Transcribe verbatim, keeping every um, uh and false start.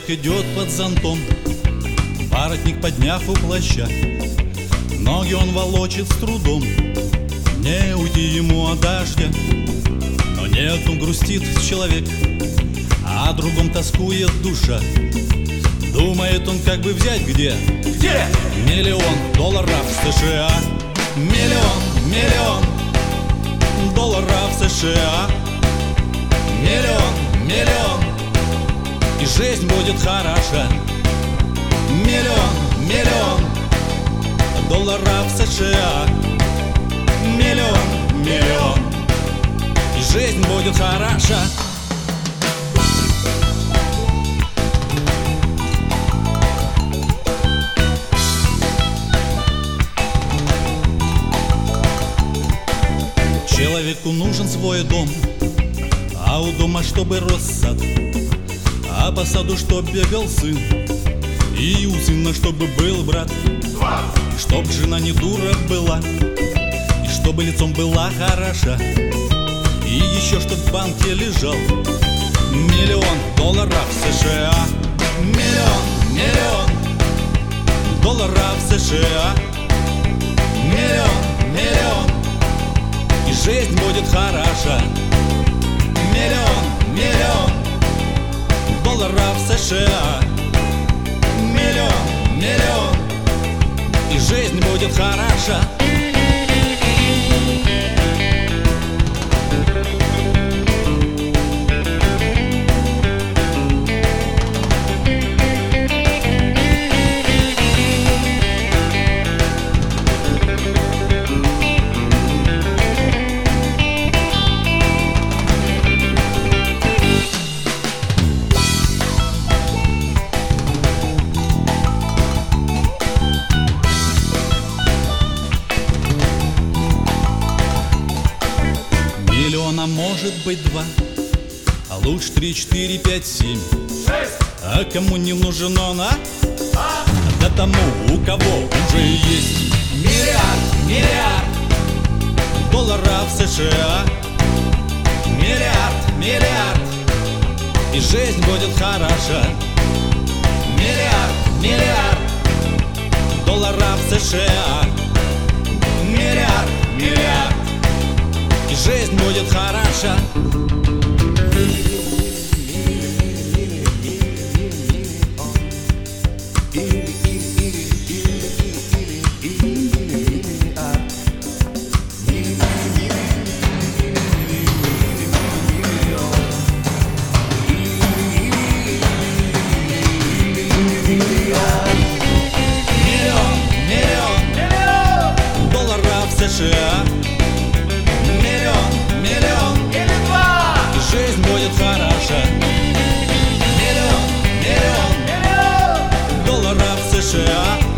Человек идет под зонтом, воротник подняв у плаща. Ноги он волочит с трудом, не уйти ему от дождя. Но нет, он грустит человек, а о другом тоскует душа. Думает он, как бы взять где? Где? Миллион долларов США. Миллион, миллион долларов США. Миллион, миллион, и жизнь будет хороша. Миллион, миллион долларов США. Миллион, миллион, и жизнь будет хороша. Человеку нужен свой дом, а у дома чтобы рос сад, а по саду чтоб бегал сын, и у сына чтобы был брат, и чтоб жена не дура была, и чтобы лицом была хороша, и еще чтоб в банке лежал миллион долларов США. Миллион, миллион долларов США. Миллион, миллион, и жизнь будет хороша. Миллион, миллион долларов США. Миллион, миллион, и жизнь будет хороша. Миллиона может быть два, а лучше три, четыре, пять, семь. Шесть. А кому не нужен он, а? А? Да тому, у кого уже есть миллиард, миллиард долларов США. Миллиард, миллиард, и жизнь будет хороша. Миллиард, миллиард долларов США. Миллиард, миллиард, и жизнь будет хороша. Миллион, миллион долларов США. Миллион, миллион, Или два. и жизнь будет хороша. Миллион, миллион Миллион. долларов США.